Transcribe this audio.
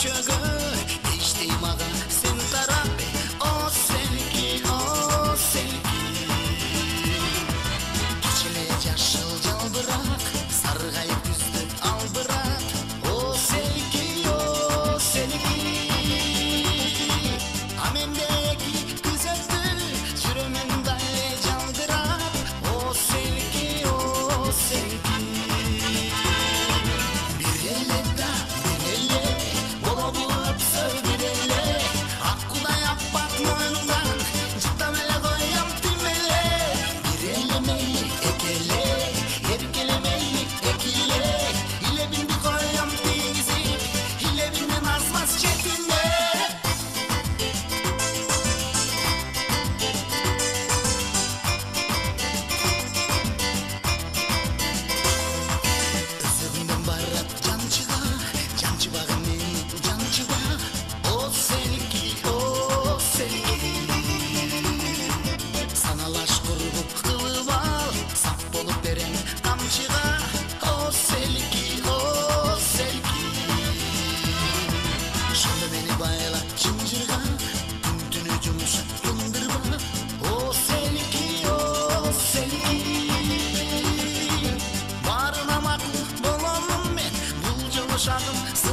чөгө иштей мага сен тарап о селки кичиле жашыл жалбырак саргайып күздү албырак о селки а менде эки күзөттү жүрөмүн дале жалдырап о селки бир эле болобуп сөйдүр эле ак кудай аппак мойнуңдан жыктап эле коем тимеле бир эле мейли экеле эркеле мейли экиле илебимди коем тийгизип илебимдин азмас четинде өзөгүңдөн барат жанчыбагы мени жанчыба о селки саналаш курбук кылып ал сап болуп берем камчыга о селки ошондо мени байлап чынжырга күн түнү жумуш тындырба о селки баарына макул боломун мен бул жолу шагым